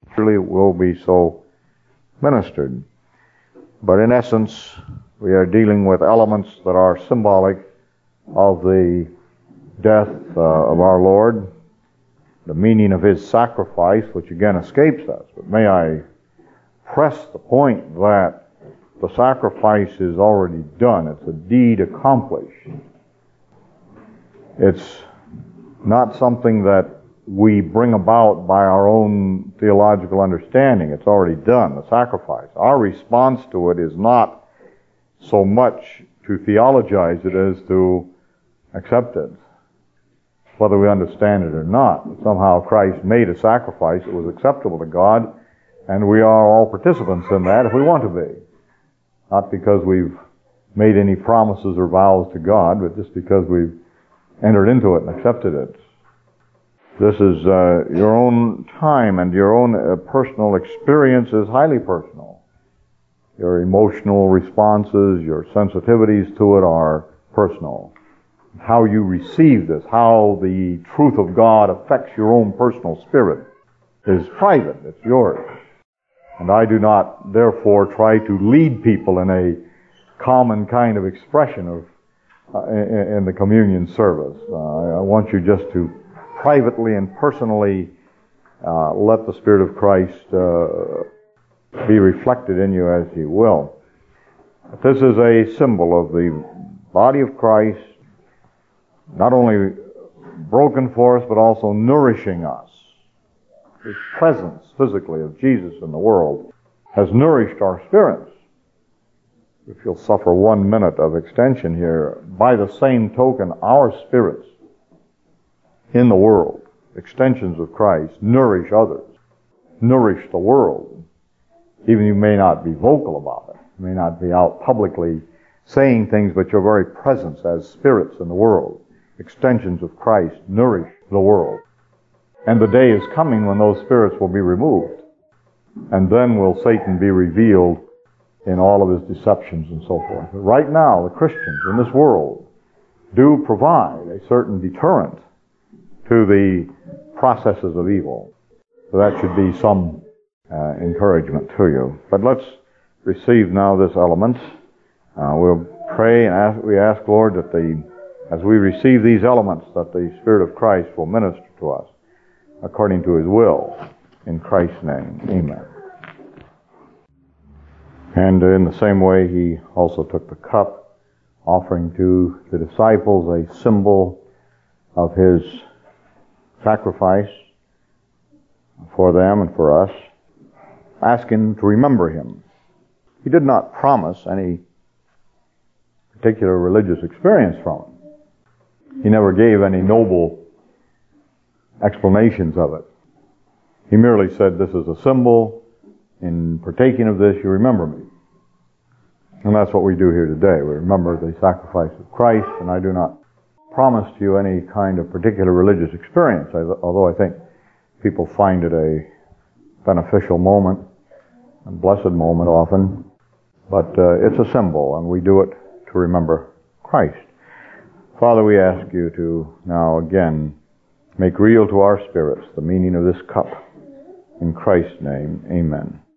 Surely it will be so ministered. But in essence, we are dealing with elements that are symbolic of the death of our Lord, the meaning of His sacrifice, which again escapes us. But may I press the point that the sacrifice is already done. It's a deed accomplished. It's not something that we bring about by our own theological understanding. It's already done, the sacrifice. Our response to it is not so much to theologize it as to accept it, whether we understand it or not. Somehow Christ made a sacrifice that was acceptable to God, and we are all participants in that if we want to be. Not because we've made any promises or vows to God, but just because we've entered into it and accepted it. This is your own time, and your own personal experience is highly personal. Your emotional responses, your sensitivities to it are personal. How you receive this, how the truth of God affects your own personal spirit is private. It's yours. And I do not, therefore, try to lead people in a common kind of expression of in the communion service. I want you just to privately and personally let the Spirit of Christ be reflected in you as He will. This is a symbol of the body of Christ, not only broken for us, but also nourishing us. His presence, physically, of Jesus in the world has nourished our spirits. If you'll suffer 1 minute of extension here, by the same token, our spirits in the world, extensions of Christ, nourish others, nourish the world. Even you may not be vocal about it, you may not be out publicly saying things, but your very presence as spirits in the world, extensions of Christ, nourish the world. And the day is coming when those spirits will be removed. And then will Satan be revealed in all of his deceptions and so forth. But right now, the Christians in this world do provide a certain deterrent to the processes of evil. So that should be some encouragement to you. But let's receive now this element. We'll pray and we ask, Lord, that as we receive these elements, that the Spirit of Christ will minister to us according to His will. In Christ's name, amen. And in the same way, He also took the cup, offering to the disciples a symbol of His sacrifice for them and for us, asking to remember Him. He did not promise any particular religious experience from it. He never gave any noble explanations of it. He merely said, this is a symbol. In partaking of this, you remember me. And that's what we do here today. We remember the sacrifice of Christ, and I do not promise to you any kind of particular religious experience, although I think people find it a beneficial moment, a blessed moment often. But it's a symbol, and we do it to remember Christ. Father, we ask you to now again make real to our spirits the meaning of this cup. In Christ's name, amen.